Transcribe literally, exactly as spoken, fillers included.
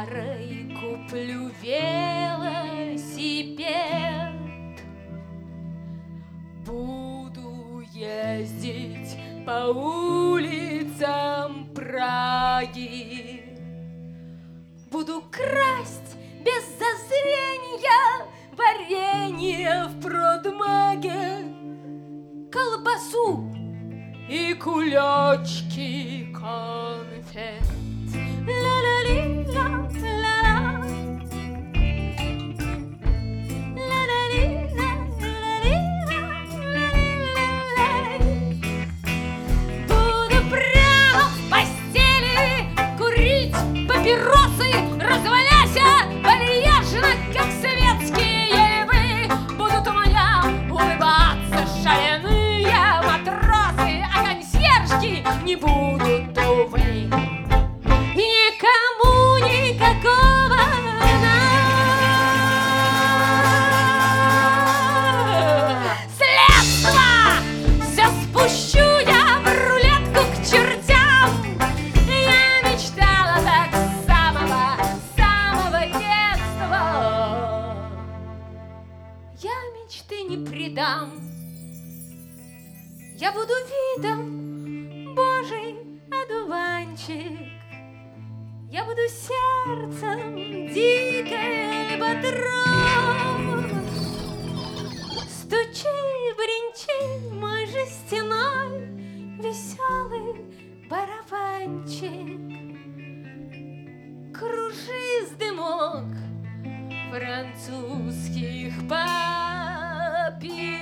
старый куплю велосипед. Буду ездить по улицам Праги. Буду красть без зазрения варенье в продмаге, колбасу и кулечки конфет. Ла-ла-ли-ла, ла-ла. Ла-ла-ли-ла, ла-ли-ла, ла-ли-ла. Буду прямо в постели курить папиросы, разваляся вальяжно, как советские львы. Будут у меня улыбаться шаленые матросы, а консьержки не будут, увы. Никому никакого наследства. Все спущу я в рулетку к чертям. Я мечтала так с самого, самого детства. Я мечты не предам. Я буду видом Божий одуванчик. Я буду сердцем дикой альбатрос. Стучи, бренчи, мой жестяной веселый барабанчик. Кружись, дымок французских папирос.